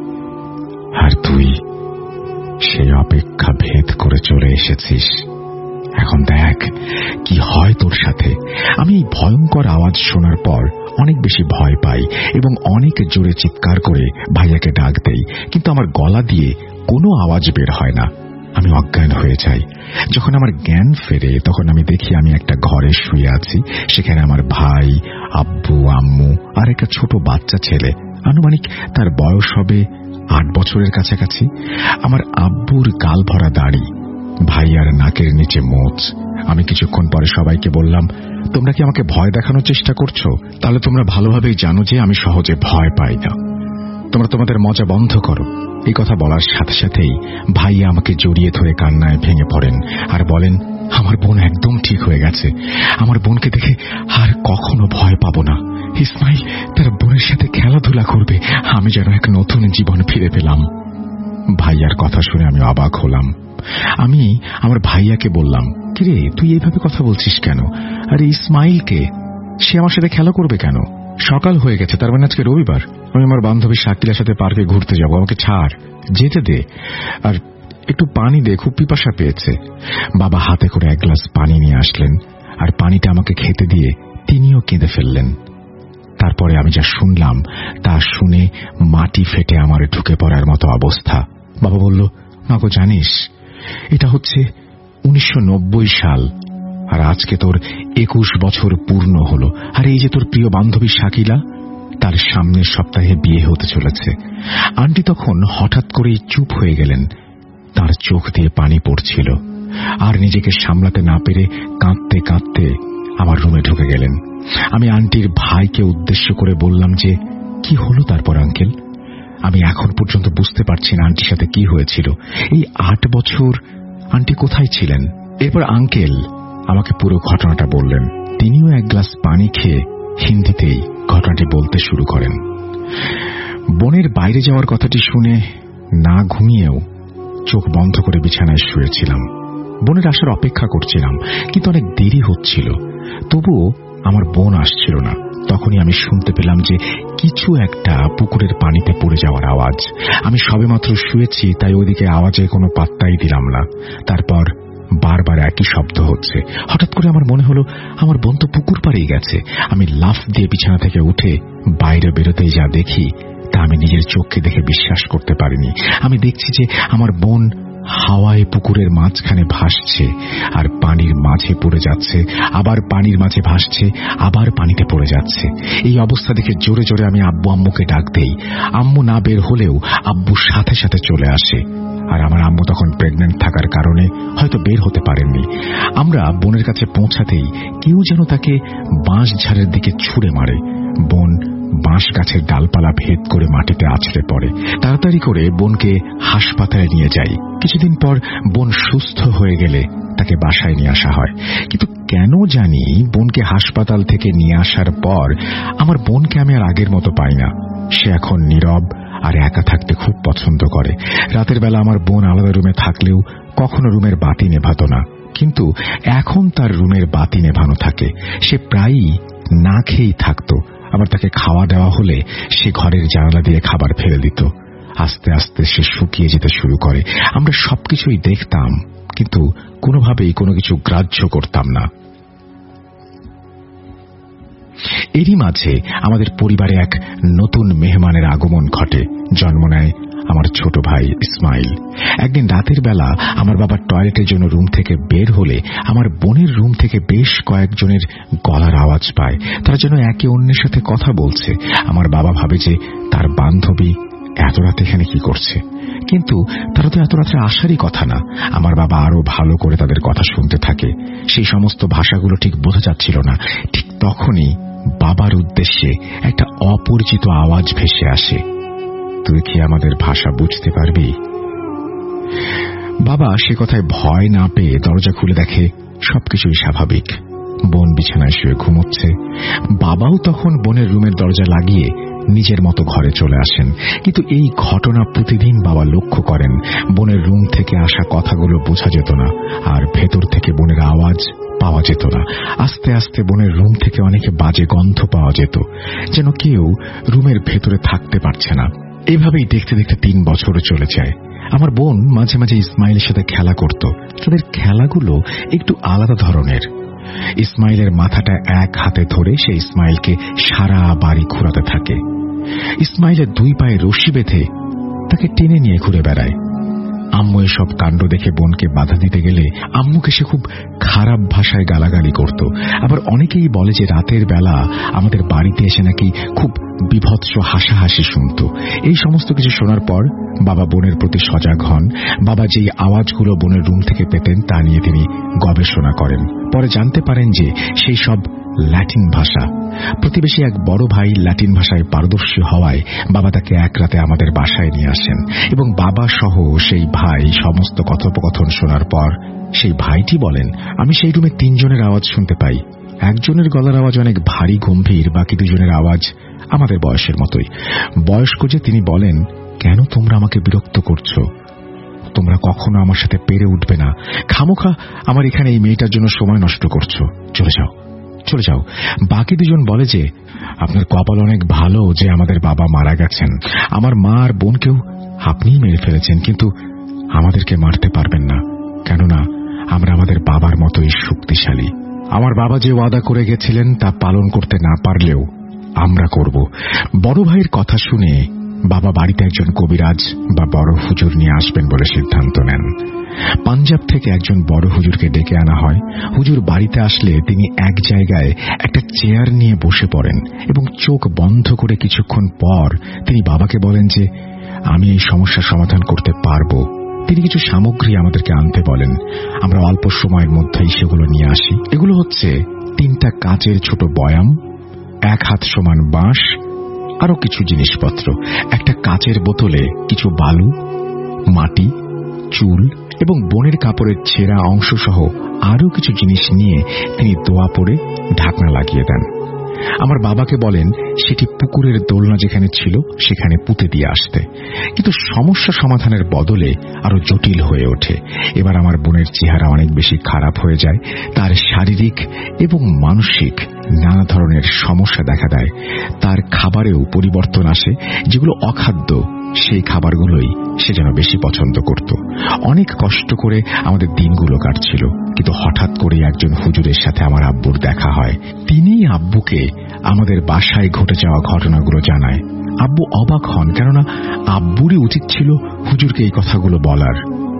আর তুই সেই অপেক্ষা ভেদ করে চলে এসেছিস। এখন দেখ কি হয় তোর সাথে। আমি এই ভয়ঙ্কর আওয়াজ শোনার পর অনেক বেশি ভয় পাই এবং অনেক জোরে চিৎকার করে ভাইয়াকে ডাক দেই, কিন্তু আমার গলা দিয়ে কোনো আওয়াজ বের হয় না। আমি অজ্ঞান হয়ে যাই। যখন আমার জ্ঞান ফেরে তখন আমি দেখি আমি একটা ঘরে শুয়ে আছি। সেখানে আমার ভাই, আব্বু, আম্মু আর একটা ছোট বাচ্চা ছেলে। আনুমানিক তার বয়স হবে আট বছরের কাছাকাছি। আমার আব্বুর গাল ভরা দাড়ি, ভাইয়ার নাকের নিচে মোচ। আমি কিছুক্ষণ পরে সবাইকে বললাম, তোমরা কি আমাকে ভয় দেখানোর চেষ্টা করছো? তাহলে তোমরা ভালোভাবেই জানো যে আমি সহজে ভয় পাই না। তোমরা তোমাদের মজা বন্ধ করো। এই কথা বলার সাথে সাথেই ভাইয়া আমাকে জড়িয়ে ধরে কান্নায় ভেঙে পড়েন আর বলেন, আমার বোন একদম ঠিক হয়ে গেছে। আমার বোনকে দেখে আর কখনো ভয় পাবো না। ইসমাইল তার বোনের সাথে খেলাধুলা করবে। আমি যেন এক নতুন জীবন ফিরে পেলাম। ভাইয়ার কথা শুনে আমি অবাক হলাম। আমি আমার ভাইয়াকে বললাম, কিরে, তুই এইভাবে কথা বলছিস কেন? আরে ইসমাইলকে, সে আমার সাথে খেলা করবে কেন? সকাল হয়ে গেছে, তার মানে আজকে রবিবার। আমি আমার বান্ধবী শাকিলার সাথে পার্কে ঘুরতে যাব। আমাকে ছাড়, যেতে দে, আর একটু পানি দে, খুব পিপাসা পেয়েছে। বাবা হাতে করে এক গ্লাস পানি নিয়ে আসলেন আর পানিটা আমাকে খেতে দিয়ে তিনিও কেঁদে ফেললেন। তারপরে আমি যা শুনলাম তা শুনে মাটি ফেটে আমার ঢুকে পড়ার মতো অবস্থা। বাবা বলল, মাগো জানিস, এটা হচ্ছে উনিশশো নব্বই সাল, আর আজকে তোর একুশ বছর পূর্ণ হলো। আর এই যে তোর প্রিয় বান্ধবী শাকিলা, তার সামনের সপ্তাহে বিয়ে হতে চলেছে। আন্টি তখন হঠাৎ করেই চুপ হয়ে গেলেন। তার চোখ দিয়ে পানি পড়ছিল, আর নিজেকে সামলাতে না পেরে কাঁদতে কাঁদতে আমার রুমে ঢুকে গেলেন। আমি আন্টির ভাইকে উদ্দেশ্য করে বললাম যে, কি হলো তারপর আঙ্কেল? আমি এখন পর্যন্ত বুঝতে পারছি না আন্টির সাথে কি হয়েছিল। এই আট বছর আন্টি কোথায় ছিলেন? এরপর আঙ্কেল আমাকে পুরো ঘটনাটা বললেন। তিনিও এক গ্লাস পানি খেয়ে হিন্দিতেই ঘটনাটি বলতে শুরু করেন। বোনের বাইরে যাওয়ার কথাটি শুনে না ঘুমিয়েও চোখ বন্ধ করে বিছানায় শুয়েছিলাম। বোনের আসার অপেক্ষা করছিলাম, কিন্তু অনেক দেরি হচ্ছিল। তবুও আমার বোন আসছিল না। তখনই আমি শুনতে পেলাম যে কিছু একটা পুকুরের পানিতে পড়ে যাওয়ার আওয়াজ। আমি সবেমাত্র শুয়েছি, তাই ওইদিকে আওয়াজে কোনো পাত্তাই দিলাম না। তারপর বারবার একই শব্দ হচ্ছে। হঠাৎ করে আমার মনে হলো আমার বোন তো পুকুর পাড়েই গেছে। আমি লাফ দিয়ে বিছানা থেকে উঠে বাইরে বেরোতেই যা দেখি তা আমি নিজের চোখকে দেখে বিশ্বাস করতে পারিনি। আমি দেখছি যে আমার বোন হাওয়ায় পুকুরের মাঝখানে ভাসছে, আর পানির মাঝে পড়ে যাচ্ছে, আবার পানির মাঝে ভাসছে, আবার পানিতে পড়ে যাচ্ছে। এই অবস্থা দেখে জোরে জোরে আমি আব্বু আম্মুকে ডাক দেই। আম্মু না বের হলেও আব্বু সাথে সাথে চলে আসে। আর আমার আম্মু তখন প্রেগন্যান্ট থাকার কারণে হয়তো বের হতে পারেননি। আমরা বোনের কাছে পৌঁছাতেই কেউ যেন তাকে বাঁশ ঝাড়ের দিকে ছুঁড়ে মারে। বোন বাঁশ গাছের ডালপালা ভেদ করে মাটিতে আছড়ে পড়ে। তাড়াতাড়ি করে বোনকে হাসপাতালে নিয়ে যাই। কিছুদিন পর বোন সুস্থ হয়ে গেলে তাকে বাসায় নিয়ে আসা হয়। কিন্তু কেন জানি বোনকে হাসপাতাল থেকে নিয়ে আসার পর আমার বোনকে আমি আর আগের মতো পাই না। সে এখন নীরব আর একা থাকতে খুব পছন্দ করে। রাতের বেলা আমার বোন আলাদা রুমে থাকলেও কখনো রুমের বাতি নেভাতো না, কিন্তু এখন তার রুমের বাতি নেভানো থাকে। সে প্রায়ই না খেয়েই থাকতো। আবার তাকে খাওয়া দেওয়া হলে সে ঘরের জানালা দিয়ে খাবার ফেলে দিত। আস্তে আস্তে সে শুকিয়ে যেতে শুরু করে। আমরা সবকিছুই দেখতাম, কিন্তু কোনোভাবেই কোনো কিছু গ্রাহ্য করতাম না। এরই মাঝে আমাদের পরিবারে এক নতুন মেহমানের আগমন ঘটে। জন্ম নেয় আমার ছোট ভাই ইসমাইল। একদিন রাতের বেলা আমার বাবা টয়লেটের জন্য রুম থেকে বের হলে আমার বোনের রুম থেকে বেশ কয়েকজনের গলার আওয়াজ পায়। তারা যেন একে অন্যের সাথে কথা বলছে। আমার বাবা ভাবে যে তার বান্ধবী এত রাতে এখানে কি করছে, কিন্তু তারা তো এত রাত্রে আসারই কথা না। আমার বাবা আরো ভালো করে তাদের কথা শুনতে থাকে। সেই সমস্ত ভাষাগুলো ঠিক বোঝা যাচ্ছিল না। ঠিক তখনই বাবার উদ্দেশ্যে একটা অপরিচিত আওয়াজ ভেসে আসে, তুই কি আমাদের ভাষা বুঝতে পারবি? বাবা সে কথায় ভয় না পেয়ে দরজা খুলে দেখে সবকিছুই স্বাভাবিক। বোন বিছানায় শুয়ে ঘুমোচ্ছে। বাবাও তখন বোনের রুমের দরজা লাগিয়ে নিজের মতো ঘরে চলে আসেন। কিন্তু এই ঘটনা প্রতিদিন বাবা লক্ষ্য করেন। বোনের রুম থেকে আসা কথাগুলো বোঝা যেত না, আর ভেতর থেকে বোনের আওয়াজ পাওয়া যেত না। আস্তে আস্তে বোনের রুম থেকে অনেকে বাজে গন্ধ পাওয়া যেত, যেন কেউ রুমের ভেতরে থাকতে পারছে না। এভাবেই দেখতে দেখতে তিন বছর চলে যায়। আমার বোন মাঝে মাঝে ইসমাইলের সাথে খেলা করত। তাদের খেলাগুলো একটু আলাদা ধরনের। ইসমাইলের মাথাটা এক হাতে ধরে সে ইসমাইলকে সারা বাড়ি ঘোরাতে থাকে। ইসমাইলের দুই পায়ে রশি বেঁধে তাকে টেনে নিয়ে ঘুরে বেড়ায়। আম্মু এসব কাণ্ড দেখে বোনকে বাধা দিতে গেলে আম্মুকে সে খুব খারাপ ভাষায় গালাগালি করত। আবার অনেকেই বলে যে রাতের বেলা আমাদের বাড়িতে এসে নাকি খুব বিভৎস হাসাহাসি শুনত। এই সমস্ত কিছু শোনার পর বাবা বোনের প্রতি সজাগ হন। বাবা যেই আওয়াজগুলো বোনের রুম থেকে পেতেন তা নিয়ে তিনি গবেষণা করেন। পরে জানতে পারেন যে সেই সব ল্যাটিন ভাষা। প্রতিবেশী এক বড় ভাই ল্যাটিন ভাষায় পারদর্শী হওয়ায় বাবা তাকে এক রাতে আমাদের বাসায় নিয়ে আসেন, এবং বাবা সহ সেই ভাই সমস্ত কথোপকথন শোনার পর সেই ভাইটি বলেন, আমি সেই রুমে তিনজনের আওয়াজ শুনতে পাই। একজনের গলার আওয়াজ অনেক ভারী গম্ভীর, বাকি দুজনের আওয়াজ আমাদের বয়সের মতোই। বয়স্ক যে তিনি বলেন, কেন তোমরা আমাকে বিরক্ত করছো? তোমরা কখনো আমার সাথে পেরে উঠবে না। খামোখা আমার এখানে এই মেয়েটার জন্য সময় নষ্ট করছো। চলে যাও, চলে যাও। বাকি দুজন বলে যে আপনার কপাল অনেক ভালো যে আমাদের বাবা মারা গেছেন। আমার মা আর বোনকেও আপনিই মেরে ফেলেছেন, কিন্তু আমাদেরকে মারতে পারবেন না, কেননা আমরা আমাদের বাবার মতোই শক্তিশালী। আমার বাবা যে ওয়াদা করে গেছিলেন তা পালন করতে না পারলেও আমরা করব। বড় ভাইয়ের কথা শুনে বাবা বাড়িতে একজন কবিরাজ বা বড় হুজুর নিয়ে আসবেন বলে সিদ্ধান্ত নেন। পাঞ্জাব থেকে একজন বড় হুজুরকে ডেকে আনা হয়। হুজুর বাড়িতে আসলে তিনি এক জায়গায় একটা চেয়ার নিয়ে বসে পড়েন এবং চোখ বন্ধ করে কিছুক্ষণ পর তিনি বাবাকে বলেন যে আমি এই সমস্যার সমাধান করতে পারবো। তিনি কিছু সামগ্রী আমাদেরকে আনতে বলেন। আমরা অল্প সময়ের মধ্যেই সেগুলো নিয়ে আসি। এগুলো হচ্ছে তিনটা কাচের ছোট বয়াম, এক হাত সমান বাঁশ, আরো কিছু জিনিসপত্র, একটা কাচের বোতলে কিছু বালু, মাটি, চুল এবং বনের কাপড়ের ছেঁড়া অংশ সহ আরো কিছু জিনিস নিয়ে তিনি দোয়া পড়ে ঢাকনা লাগিয়ে দেন। আমার বাবাকে বলেন সেটি পুকুরের দোলনা যেখানে ছিল সেখানে পুঁতে দিয়ে আসতে। কিন্তু সমস্যা সমাধানের বদলে আরো জটিল হয়ে ওঠে। এবার আমার বোনের চেহারা অনেক বেশি খারাপ হয়ে যায়। তার শারীরিক এবং মানসিক নানা ধরনের সমস্যা দেখা দেয়। তার খাবারেও পরিবর্তন আসে। যেগুলো অখাদ্য সেই খাবারগুলোই সে যেন বেশি পছন্দ করত। অনেক কষ্ট করে আমাদের দিনগুলো কাটছিল, কিন্তু হঠাৎ করে একজন হুজুরের সাথে আমার আব্বুর দেখা হয়। তিনি আব্বুকে আমাদের বাসায় ঘটে যাওয়া ঘটনাগুলো জানায়। আব্বু অবাক হন, কেননা আব্বুরই উচিত ছিল হুজুরকে এই কথাগুলো বলার।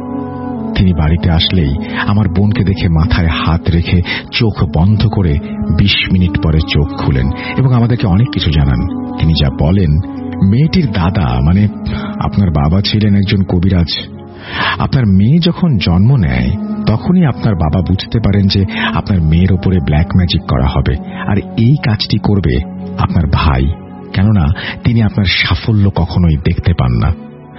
তিনি বাড়িতে আসলেই আমার বোনকে দেখে মাথায় হাত রেখে চোখ বন্ধ করে বিশ মিনিট পরে চোখ খুলেন এবং আমাদেরকে অনেক কিছু জানান। তিনি যা বলেন, মেয়েটির দাদা মানে আপনার বাবা ছিলেন একজন কবিরাজ। আপনার মেয়ে যখন জন্ম নেয় তখনই আপনার বাবা বুঝতে পারেন যে আপনার মেয়ের ওপরে ব্ল্যাক ম্যাজিক করা হবে, আর এই কাজটি করবে আপনার ভাই, কেননা তিনি আপনার সাফল্য কখনোই দেখতে পান না।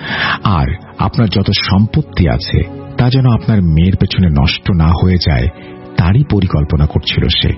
আর আপনার যত সম্পত্তি আছে তা যেন আপনার মেয়ের পেছনে নষ্ট না হয়ে যায় তারই পরিকল্পনা করছিল সে।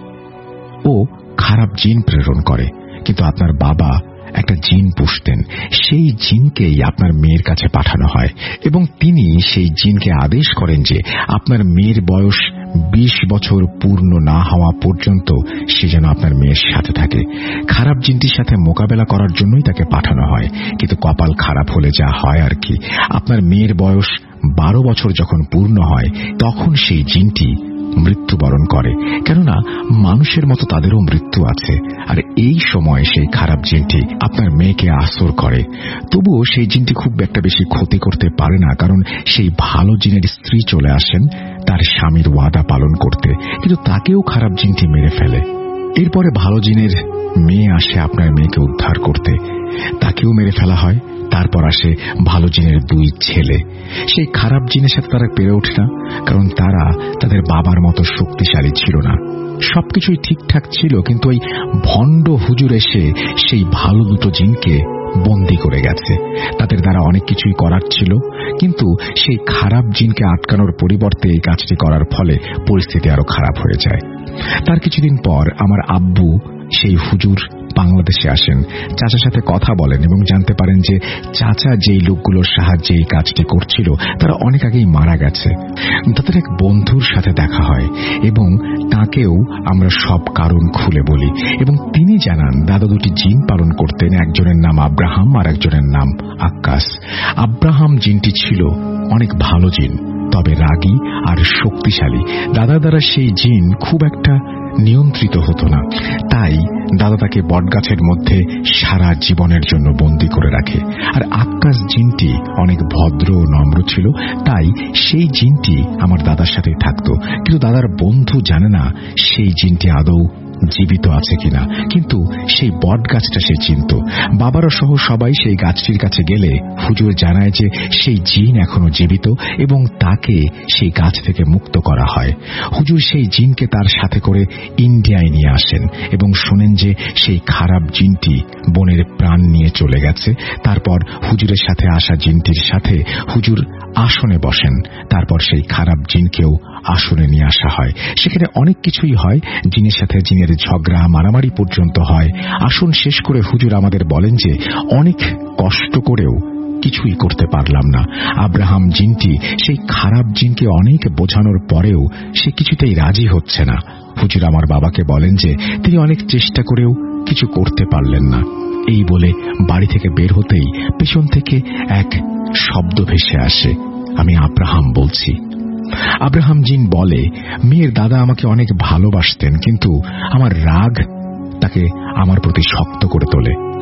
ও খারাপ জিন প্রেরণ করে, কিন্তু আপনার বাবা একটা জিন পুষতেন। সেই জিনকেই আপনার মেয়ের কাছে পাঠানো হয় এবং তিনি সেই জিনকে আদেশ করেন যে আপনার মেয়ের বয়স বিশ বছর পূর্ণ না হওয়া পর্যন্ত সে যেন আপনার মেয়ের সাথে থাকে। খারাপ জিনটির সাথে মোকাবেলা করার জন্যই তাকে পাঠানো হয়। কিন্তু কপাল খারাপ হলে যা হয় আর কি, আপনার মেয়ের বয়স বারো বছর যখন পূর্ণ হয় তখন সেই জিনটি মৃত্যুবরণ করে, কেননা মানুষের মতো তাদেরও মৃত্যু আছে। আর এই সময় সেই খারাপ জিনটি আপনার মেয়েকে আসর করে। তবুও সেই জিনটি খুব একটা বেশি ক্ষতি করতে পারে না, কারণ সেই ভালো জিনের স্ত্রী চলে আসেন তার স্বামীর ওয়াদা পালন করতে, কিন্তু তাকেও খারাপ জিনটি মেরে ফেলে। এরপরে ভালো জিনের মেয়ে আসে আপনার মেয়েকে উদ্ধার করতে, তাকেও মেরে ফেলা হয়। তারপর আসে ভালো জিনের দুই ছেলে। সেই খারাপ জিনের সাথে তারা পেরে ওঠে না, কারণ তারা তাদের বাবার মতো শক্তিশালী ছিল না। সবকিছুই ঠিকঠাক ছিল, কিন্তু ওই ভণ্ড হুজুর এসে সেই ভালো দুটো জিনকে বন্দী করে গেছে। তাদের দ্বারা অনেক কিছুই করার ছিল, কিন্তু সেই খারাপ জিনকে আটকানোর পরিবর্তে এই কাজটি করার ফলে পরিস্থিতি আরো খারাপ হয়ে যায়। তার কিছুদিন পর আমার আব্বু সেই হুজুর বাংলাদেশে আসেন, চাচার সাথে কথা বলেন এবং জানতে পারেন যে চাচা যেই লোকগুলোর সাহায্যে এই কাজটি করছিল তারা অনেক আগেই মারা গেছে। তাদের এক বন্ধুর সাথে দেখা হয় এবং তাকেও আমরা সব কারণ খুলে বলি এবং তিনি জানান দাদা দুটি জিন পালন করতেন, একজনের নাম আব্রাহাম আর একজনের নাম আক্কাস। আব্রাহাম জিনটি ছিল অনেক ভালো জিন, তবে রাগী আর শক্তিশালী। দাদা দ্বারা সেই জিন খুব একটা নিয়ন্ত্রিত হতো না, তাই দাদা তাকে বটগাছের মধ্যে সারা জীবনের জন্য বন্দী করে রাখে। আর আক্কাস জিনটি অনেক ভদ্র ও নম্র ছিল, তাই সেই জিনটি আমার দাদার সাথেই থাকতো। কিন্তু দাদার বন্ধু জানে না সেই জিনটি আদৌ জীবিত আছে কিনা, কিন্তু সেই বট গাছটা সে চিনত। বাবারা সহ সবাই সেই গাছটির কাছে গেলে হুজুর জানায় যে সেই জিন এখনো জীবিত এবং তাকে সেই গাছ থেকে মুক্ত করা হয়। হুজুর সেই জিনকে তার সাথে করে ইন্ডিয়ায় নিয়ে আসেন এবং শোনেন যে সেই খারাপ জিনটি বনের প্রাণ নিয়ে চলে গেছে। তারপর হুজুরের সাথে আসা জিনটির সাথে হুজুর আসনে বসেন। তারপর সেই খারাপ জিনকেও আসনে নিয়ে আসা হয়। সেখানে অনেক কিছুই হয়, জিনের সাথে জিনের ঝগড়া মারামারি পর্যন্ত হয়। আসন শেষ করে হুজুর আমাদের বলেন যে অনেক কষ্ট করেও কিছুই করতে পারলাম না। আব্রাহাম জিনটি সেই খারাপ জিনকে অনেক বোঝানোর পরেও সে কিছুতেই রাজি হচ্ছে না। হুজুর আমার বাবাকে বলেন যে তিনি অনেক চেষ্টা করেও কিছু করতে পারলেন না। এই বলে বাড়ি থেকে বের হতেই পেছন থেকে এক শব্দ ভেসে আসে, আমি আব্রাহাম বলছি। আব্রাহাম জিন বলে, মেয়ের দাদা আমাকে অনেক ভালোবাসতেন, কিন্তু আমার রাগ তাকে আমার প্রতি শক্ত করে তোলে।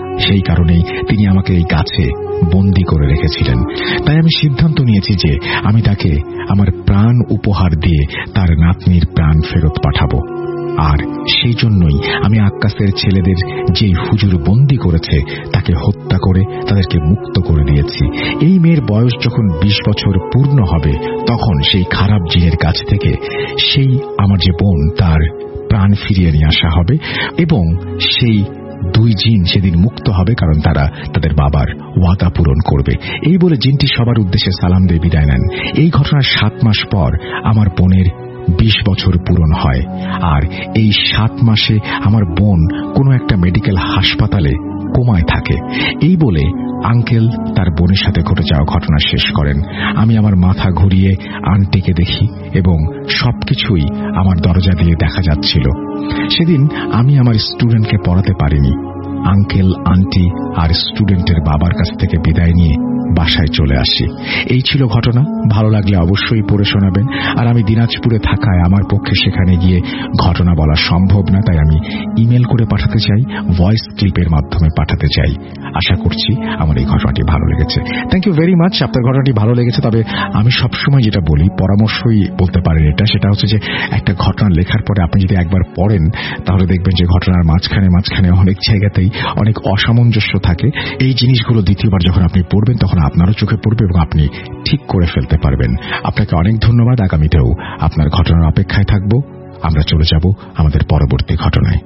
সেই কারণেই তিনি আমাকে এই গাছে বন্দী করে রেখেছিলেন। তাই আমি সিদ্ধান্ত নিয়েছি যে আমি তাকে আমার প্রাণ উপহার দিয়ে তার নাতনির প্রাণ ফেরত পাঠাবো। আর সেই জন্যই আমি আক্কাসের ছেলেদের যেই হুজুর বন্দী করেছে তাকে হত্যা করে তাদেরকে মুক্ত করে দিয়েছি। এই মেয়ের বয়স যখন বিশ বছর পূর্ণ হবে তখন সেই খারাপ জিনের কাছ থেকে সেই আমার যে বোন তার প্রাণ ফিরিয়ে নিয়ে আসা হবে এবং সেই দুই জিন সেদিন মুক্ত হবে, কারণ তারা তাদের বাবার ওয়াদা পূরণ করবে। এই বলে জিনটি সবার উদ্দেশ্যে সালাম দিয়ে বিদায় নেন। এই ঘটনার সাত মাস পর আমার বোনের বিশ বছর পূরণ হয়। আর এই সাত মাসে আমার বোন কোনো একটা মেডিকেল হাসপাতালে কোমায় থাকে। এই বলে আঙ্কেল তার বোনের সাথে ঘটে যাওয়া ঘটনা শেষ করেন। আমি আমার মাথা ঘুরিয়ে আন্টিকে দেখি এবং সবকিছুই আমার দরজা দিয়ে দেখা যাচ্ছিল। সেদিন আমি আমার স্টুডেন্টকে পড়াতে পারিনি। আঙ্কেল, আন্টি আর স্টুডেন্টের বাবার কাছ থেকে বিদায় নিয়ে বাসায় চলে আসি। এই ছিল ঘটনা। ভালো লাগলে অবশ্যই পড়ে শোনাবেন। আর আমি দিনাজপুরে থাকায় আমার পক্ষে সেখানে গিয়ে ঘটনা বলা সম্ভব না, তাই আমি ইমেল করে পাঠাতে চাই, ভয়েস ক্লিপের মাধ্যমে পাঠাতে চাই। আশা করছি আমার এই ঘটনাটি ভালো লেগেছে। Thank you very much. আপনার ঘটনাটি ভালো লেগেছে। তবে আমি সবসময় যেটা বলি, পরামর্শই বলতে পারেন এটা, সেটা হচ্ছে যে একটা ঘটনা লেখার পরে আপনি যদি একবার পড়েন তাহলে দেখবেন যে ঘটনার মাঝখানে মাঝখানে অনেক জায়গাতেই অনেক অসামঞ্জস্য থাকে। এই জিনিসগুলো দ্বিতীয়বার যখন আপনি পড়বেন তখন আপনারও চোখে পড়বে এবং আপনি ঠিক করে ফেলতে পারবেন। আপনাকে অনেক ধন্যবাদ। আগামীতেও আপনার ঘটনার অপেক্ষায় থাকব। আমরা চলে যাব আমাদের পরবর্তী ঘটনায়।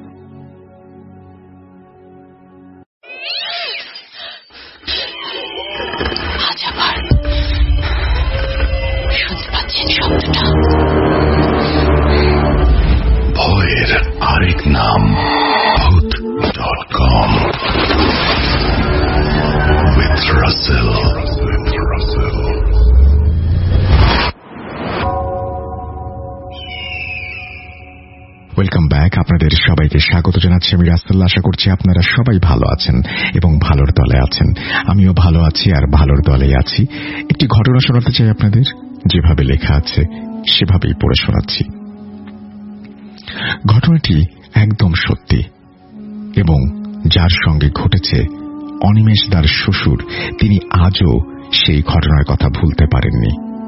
ভয়ের আরেক নাম ভূত dot com with Russell. Welcome back. আপনাদের সবাইকে স্বাগত জানাচ্ছি আমি রাসেল। আশা করছি আপনারা সবাই ভালো আছেন এবং ভালোর দলে আছেন। আমিও ভালো আছি আর ভালোর দলেই আছি। একটি ঘটনা শোনাতে চাই আপনাদের। যেভাবে লেখা আছে সেভাবেই পড়ে শোনাচ্ছি। ঘটনাটি একদম সত্যি এবং যার সঙ্গে ঘটেছে অনিমেষ দার শ্বশুর তিনি আজও সেই ঘটনার কথা ভুলতে পারেননি।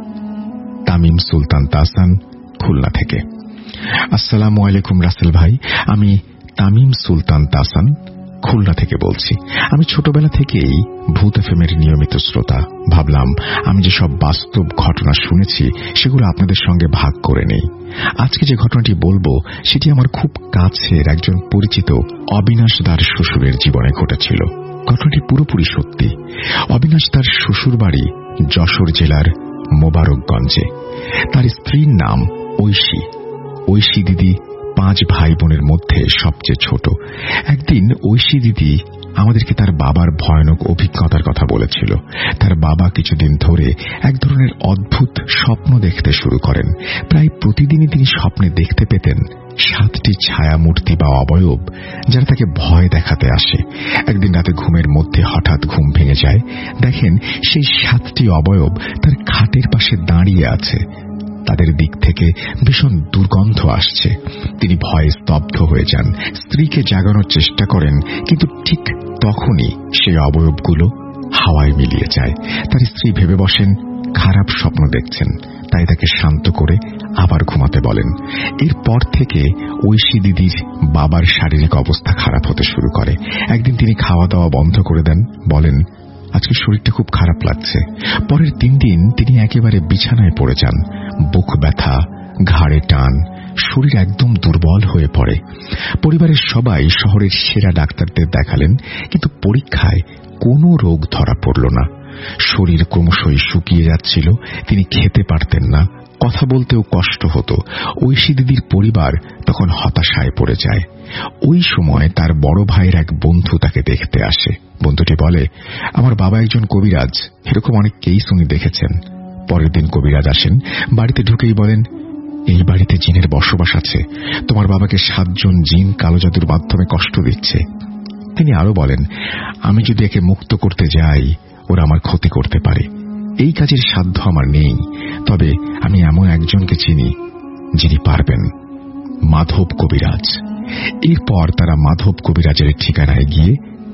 তামিম সুলতান তাসান, খুলনা থেকে। আসসালামু আলাইকুম রাসেল ভাই, আমি তামিম সুলতান তাসান খুলনা থেকে বলছি। আমি ছোটবেলা থেকেই ভূত এফএমের নিয়মিত শ্রোতা। ভাবলাম আমি যে সব বাস্তব ঘটনা শুনেছি সেগুলো আপনাদের সঙ্গে ভাগ করে নেই। আজকে যে ঘটনাটি বলবো সেটি আমার খুব কাছের একজন পরিচিত অবিনাশ দার শ্বশুরের জীবনে ঘটেছিল। ঘটনাটি পুরোপুরি সত্যি। অবিনাশ দার শ্বশুর বাড়ি যশোর জেলার মোবারকগঞ্জে। তার স্ত্রীর নাম ঐশী। ঐশী দিদি পাঁচ ভাই বোনের মধ্যে সবচেয়ে ছোট। একদিন ঐশী দিদি আমাদেরকে তার বাবার ভয়ানক অভিজ্ঞতার কথা বলেছিল। তার বাবা কিছুদিন ধরে এক ধরনের অদ্ভুত স্বপ্ন দেখতে শুরু করেন। প্রায় প্রতিদিনই তিনি স্বপ্নে দেখতে পেতেন সাতটি ছায়া মূর্তি বা অবয়ব যারা তাকে ভয় দেখাতে আসে। একদিন রাতে ঘুমের মধ্যে হঠাৎ ঘুম ভেঙে যায়। দেখেন সেই সাতটি অবয়ব তার খাটের পাশে দাঁড়িয়ে আছে। তাদের দিক থেকে ভীষণ দুর্গন্ধ আসছে। তিনি ভয়ে স্তব্ধ হয়ে যান। স্ত্রীকে জাগানোর চেষ্টা করেন, কিন্তু ঠিক তখনই সেই অবয়বগুলো হাওয়ায় মিলিয়ে যায়। তার স্ত্রী ভেবে বসেন খারাপ স্বপ্ন দেখছেন, তাই তাকে শান্ত করে আবার ঘুমাতে বলেন। এরপর থেকে ঐশী দিদির বাবার শারীরিক অবস্থা খারাপ হতে শুরু করে। একদিন তিনি খাওয়া দাওয়া বন্ধ করে দেন, বলেন আজকে শরীরটা খুব খারাপ লাগছে। পরের তিন দিন তিনি একেবারে বিছানায় পড়ে যান। বুক ব্যথা, ঘাড়ে টান, শরীর একদম দুর্বল হয়ে পড়ে। পরিবারের সবাই শহরের সেরা ডাক্তারদের দেখালেন, কিন্তু পরীক্ষায় কোনো রোগ ধরা পড়ল না। শরীর ক্রমশই শুকিয়ে যাচ্ছিল। তিনি খেতে পারতেন না, কথা বলতেও কষ্ট হতো। ঐশী দিদির পরিবার তখন হতাশায় পড়ে যায়। ওই সময় তার বড় ভাইয়ের এক বন্ধু তাকে দেখতে আসে। বন্ধুটি বলে, আমার বাবা একজন কবিরাজ, এরকম অনেক কেস উনি দেখেছেন। পরের দিন কবিরাজ আসেন। বাড়িতে ঢুকেই বলেন, এই বাড়িতে জিনের বসবাস আছে। তোমার বাবাকে সাতজন জিন কালো জাদুর মাধ্যমে কষ্ট দিচ্ছে। তিনি আরো বলেন, আমি যদি একে মুক্ত করতে যাই ওরা আমার ক্ষতি করতে পারে। এই কাজের সাধ্য আমার নেই, তবে আমি এমন একজনকে চিনি যিনি পারবেন, মাধব কবিরাজ। এরপর তারা মাধব কবিরাজের ঠিকানায় গিয়ে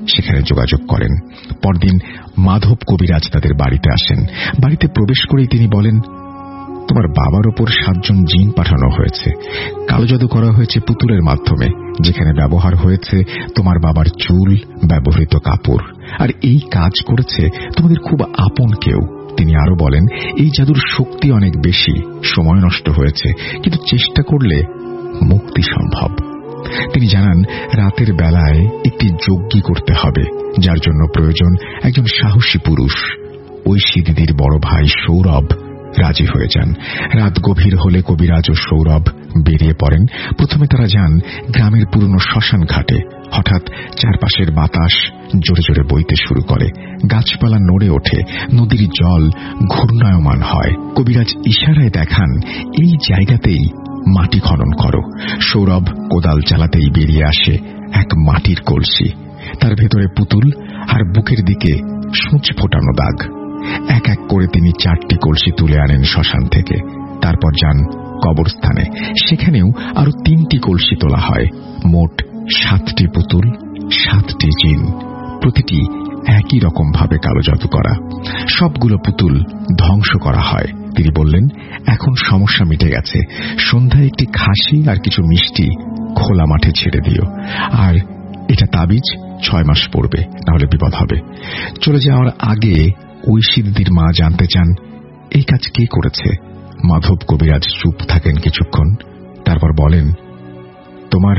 সেখানে যোগাযোগ করেন। পরদিন মাধব কবিরাজ তাদের বাড়িতে আসেন। বাড়িতে প্রবেশ করেই তিনি বলেন, তোমার বাবার ওপর সাতজন জিন পাঠানো হয়েছে। কালো জাদু করা হয়েছে পুতুলের মাধ্যমে, যেখানে ব্যবহার হয়েছে তোমার বাবার চুল, ব্যবহৃত কাপড়, আর এই কাজ করেছে তোমাদের খুব আপন কেউ। তিনি আরো বলেন, এই জাদুর শক্তি অনেক বেশি, সময় নষ্ট হয়েছে, কিন্তু চেষ্টা করলে মুক্তি সম্ভব। তিনি জানান, রাতের বেলায় একটি যজ্ঞ করতে হবে, যার জন্য প্রয়োজন একজন সাহসী পুরুষ। ঐশী দিদির বড় ভাই সৌরভ রাজি হয়ে যান। রাত গভীর হলে কবিরাজ ও সৌরভ বেরিয়ে পড়েন। প্রথমে তারা যান গ্রামের পুরনো শ্মশান ঘাটে। হঠাৎ চারপাশের বাতাস জোরে জোরে বইতে শুরু করে, গাছপালা নড়ে ওঠে, নদীর জল ঘূর্ণায়মান হয়। কবিরাজ ইশারায় দেখান, এই জায়গাতেই মাটি খনন করো। সৌরভ কোদাল চালাতেই বেরিয়ে আসে এক মাটির কলসি, তার ভেতরে পুতুল আর বুকের দিকে সূচ ফোটানো দাগ। এক এক করে তিনি চারটি কলসি তুলে আনেন শ্মশান থেকে। তারপর যান কবরস্থানে, সেখানেও আরো তিনটি কলসি তোলা হয়। মোট সাতটি পুতুল, সাতটি জিন, প্রতিটি একই রকম ভাবে কালো জাদু করা। সবগুলো পুতুল ধ্বংস করা হয়। তিনি বললেন, এখন সমস্যা মিটে গেছে। সন্ধ্যায় একটি খাসি আর কিছু মিষ্টি খোলা মাঠে ছেড়ে দিও, আর এটা তাবিজ ছয় মাস পড়বে, নাহলে বিপদ হবে। চলে যাওয়ার আগে ঐশী দিদির মা জানতে চান, এই কাজ কে করেছে? মাধব কবিরাজ চুপ থাকেন কিছুক্ষণ, তারপর বলেন, তোমার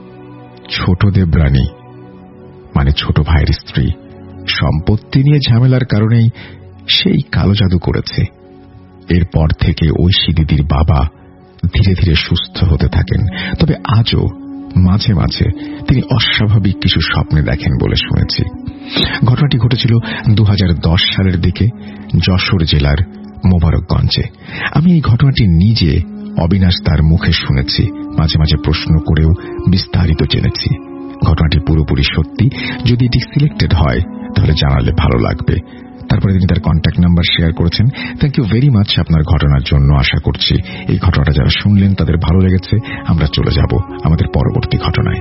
ছোট দেবরানী, মানে ছোট ভাইয়ের স্ত্রী, সম্পত্তি নিয়ে ঝামেলার কারণেই সেই কালো জাদু করেছে। এরপর থেকে ঐশী দিদির বাবা ধীরে ধীরে সুস্থ হতে থাকেন। তবে আজও মাঝে মাঝে তিনি অস্বাভাবিক কিছু স্বপ্নে দেখেন বলে শুনেছি। ঘটনাটি ঘটেছিল দু হাজার দশ সালের দিকে যশোর জেলার মোবারকগঞ্জে। আমি এই ঘটনাটি নিজে অবিনাশ তার মুখে শুনেছি, মাঝে মাঝে প্রশ্ন করেও বিস্তারিত জেনেছি। ঘটনাটি পুরোপুরি সত্যি। যদি এটি সিলেক্টেড হয় তাহলে জানালে ভালো লাগবে। তারপরে তিনি তার কন্ট্যাক্ট নাম্বার শেয়ার করেছেন। থ্যাংক ইউ ভেরি মাচ আপনার ঘটনার জন্য। আশা করছি এই ঘটনাটা যারা শুনলেন তাদের ভালো লেগেছে। আমরা চলে যাব আমাদের পরবর্তী ঘটনায়।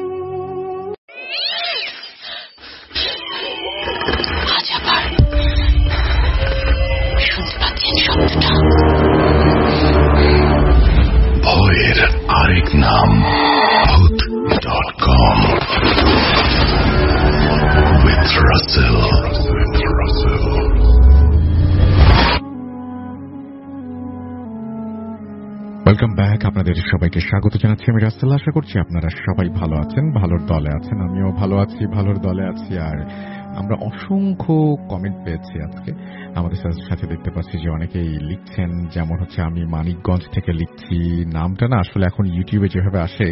ভয়ের আরেক নাম ভূত dot com with Russell. Welcome back. আপনাদের সবাইকে স্বাগত জানাচ্ছি। আমি রাসেল। আশা করছি আপনারা সবাই ভালো আছেন, ভালোর দলে আছেন। আমিও ভালো আছি, ভালোর দলে আছি। আর আমরা অসংখ্য কমেন্ট পেয়েছি আজকে। আমাদের সাথে দেখতে পাচ্ছি যে অনেকেই লিখছেন, যেমন হচ্ছে আমি মানিকগঞ্জ থেকে লিখছি। নামটা না আসলে এখন ইউটিউবে যেভাবে আসে,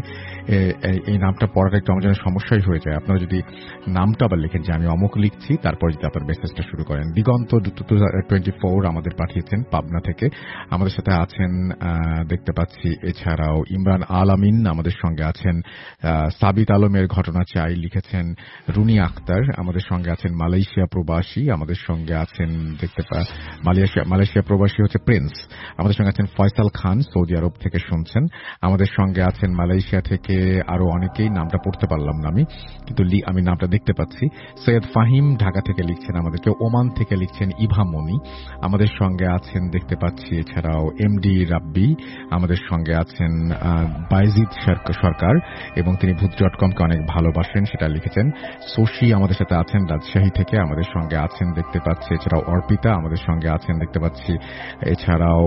এই নামটা পড়াটা একটু আমার জন্য সমস্যাই হয়ে যায়। আপনারা যদি নামটা আবার লিখেন যে আমি অমুক লিখছি, তারপর যদি আপনার মেসেজটা শুরু করেন। দিগন্ত টোয়েন্টি ফোর আমাদের পাঠিয়েছেন পাবনা থেকে। আমাদের সাথে আছেন দেখতে পাচ্ছি। এছাড়াও ইমরান আল আমিন আমাদের সঙ্গে আছেন। সাবিত আলমের ঘটনা চাই লিখেছেন। রুনি আক্তার আমাদের সঙ্গে আছেন। মালয়েশিয়া প্রবাসী আমাদের সঙ্গে আছেন। দেখতে পা মালয়েশিয়া মালয়েশিয়া প্রবাসী হচ্ছে প্রিন্স। আমাদের সঙ্গে আছেন ফয়সাল খান, সৌদি আরব থেকে শুনছেন। আমাদের সঙ্গে আছেন মালয়েশিয়া থেকে আরো অনেকেই, নামটা পড়তে পারলাম না আমি, কিন্তু আমি নামটা দেখতে পাচ্ছি। সৈয়দ ফাহিম ঢাকা থেকে লিখছেন আমাদেরকে। ওমান থেকে লিখছেন ইভা মনি আমাদের সঙ্গে আছেন দেখতে পাচ্ছি। এছাড়াও এমডি রাব্বি আমাদের সঙ্গে আছেন। বাইজিদ সরকার, এবং তিনি ভূত ডট কমকে অনেক ভালোবাসেন, সেটা লিখেছেন। শশী আমাদের সাথে আছেন রাজশাহী থেকে, আমাদের সঙ্গে আছেন দেখতে পাচ্ছি। এছাড়াও অর্পিতা আমাদের সঙ্গে আছেন দেখতে পাচ্ছি। এছাড়াও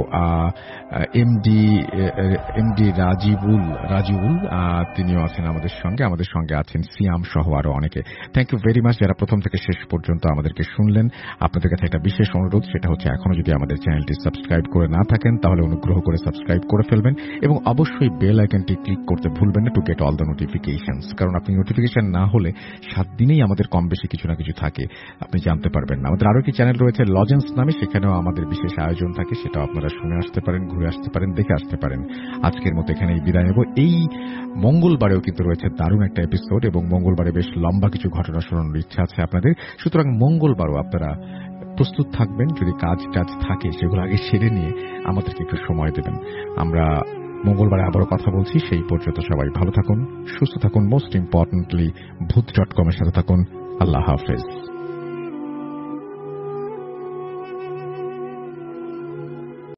এমডি এমডি রাজিবুল রাজিবুল তিনিও আছেন আমাদের সঙ্গে। আমাদের সঙ্গে আছেন সিয়াম সহ আরো অনেকে। থ্যাংক ইউ ভেরি মাচ যারা প্রথম থেকে শেষ পর্যন্ত আমাদেরকে শুনলেন। আপনাদের কাছে একটা বিশেষ অনুরোধ, সেটা হচ্ছে এখনো যদি আমাদের চ্যানেলটি সাবস্ক্রাইব করে না থাকেন তাহলে অনুগ্রহ করে সাবস্ক্রাইব করে ফেলবেন, এবং অবশ্যই বেল আইকনটি ক্লিক করতে ভুলবেন না to get all the notifications. কারণ আপনি নোটিফিকেশন না হলে সাত দিনেই আমাদের কম বেশি কিছু না কিছু থাকে, আপনি জানতে পারবেন না। আমাদের আরো একটি চ্যানেল রয়েছে লজেন্স নামে, সেখানেও আমাদের বিশেষ আয়োজন থাকে, সেটাও আপনারা শুনে আসতে পারেন, ঘুরে আসতে পারেন, দেখে আসতে পারেন। আজকের মতো এখানেই বিদায় নেব। এই মঙ্গলবারেও কিন্তু রয়েছে দারুণ একটা এপিসোড, এবং মঙ্গলবারে বেশ লম্বা কিছু ঘটনা শোনানোর ইচ্ছা আছে আপনাদের। সুতরাং মঙ্গলবারও আপনারা প্রস্তুত থাকবেন। যদি কাজ টাজ থাকে সেগুলো আগে সেরে নিয়ে আমাদেরকে একটু সময় দেবেন। আমরা মঙ্গলবারে আবারও কথা বলছি। সেই পর্যন্ত সবাই ভালো থাকুন, সুস্থ থাকুন, মোস্ট ইম্পর্টেন্টলি ভূত ডট কম এর সাথে থাকুন। আল্লাহ হাফেজ।